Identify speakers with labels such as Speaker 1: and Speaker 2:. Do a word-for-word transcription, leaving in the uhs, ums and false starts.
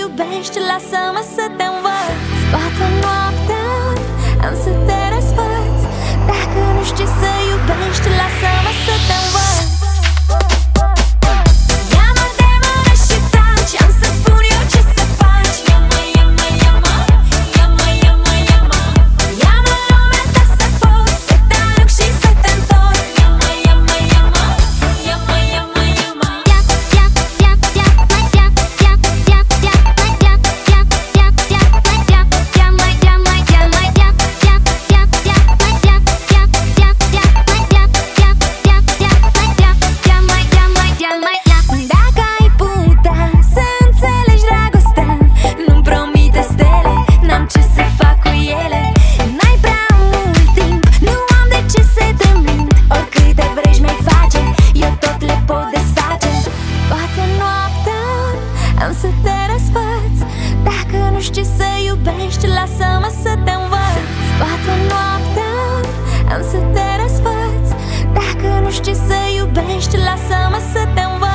Speaker 1: iubești, lasă-mă să te învăț. Toată noaptea am să te răsfăț. Dacă nu știi să iubești, lasă-mă să te învăț. Ia-mă de mână și taci, am să spun eu ce să faci. Ia-mă, ia-mă, ia-mă, ia-mă, ia-mă, ia-mă. Ia-mă în lumea ta să poți, să te arunc și să te întorc. Ia-mă, ia-mă, ia-mă, ia-mă, ia-mă, ia-mă. Dacă ai putea să înțelegi dragostea, nu-mi promite stele, n-am ce să fac cu ele. N-ai prea mult timp, nu am de ce să te mint. Oricâte vrei mi-ai face, eu tot le pot desface. Toată noaptea am să te răsfăț. Dacă nu știi să iubești, lasă-mă să te învăț. Toată noaptea am să te răsfăț. Dacă nu știi să iubești, lasă-mă să te învăț.